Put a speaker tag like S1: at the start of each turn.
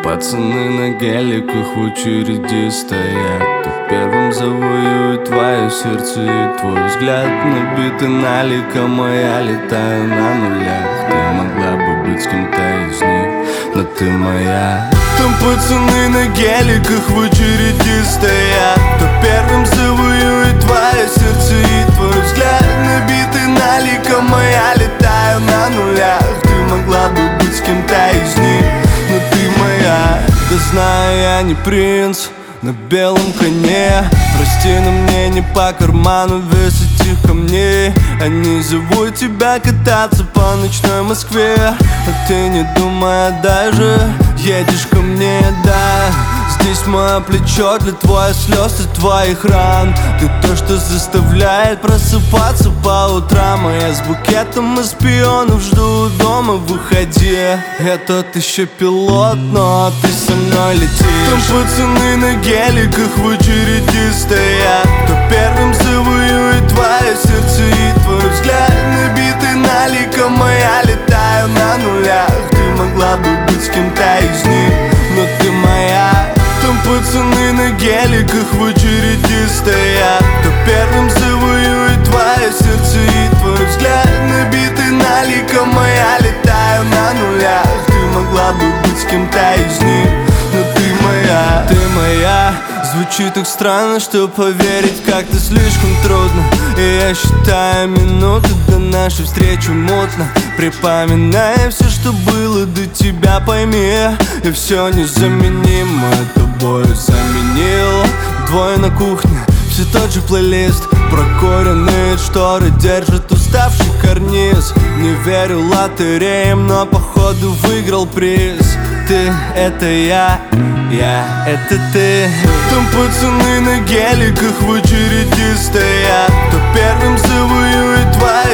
S1: пацаны на геликах в очереди стоят. Кто первым завоюет твое сердце и твой взгляд. Набиты наликом, а я летаю на нулях. Ты могла бы быть с кем-то из них, но ты моя. Там пацаны на геликах в очереди стоят. Кто первым завоюет твое сердце и твой взгляд. Набиты наликом, а я летаю на нулях. Ты могла бы быть с кем-то из них, но ты моя. Да знаю, я не принц на белом коне. Прости, но мне не по карману вес этих камней. Они зовут тебя кататься по ночной Москве, а ты не думая даже едешь ко мне, да. Здесь мое плечо для твоих слез и твоих ран. Ты то, что заставляет просыпаться по утрам. А я с букетом из пионов жду дома, выходи. Я тот еще пилот, но ты со мной летишь. Там пацаны на геликах в очереди стоят. Кто первым завоюет твое сердце и твой взгляд. Набитый наликом, а я летаю на нулях. Ты могла бы быть с кем-то из них, но ты моя. Там пацаны на геликах в очереди стоят. Кто первым завоюет твое сердце и твой взгляд. Набитый наликом, а я летаю на нулях. Ты могла бы быть с кем-то из них, но ты моя. Ты моя. Звучит так странно, что поверить как-то слишком трудно. И я считаю минуты до нашей встречи мутно. Припоминая все, что было до тебя, пойми, и все незаменимо тобой заменил. Двое на кухне, все тот же плейлист. Прокуренные шторы держат уставший карниз. Не верю лотереям, но походу выиграл приз. Ты — это я — это ты. Там пацаны на геликах в очереди стоят. Кто первым завоюет твое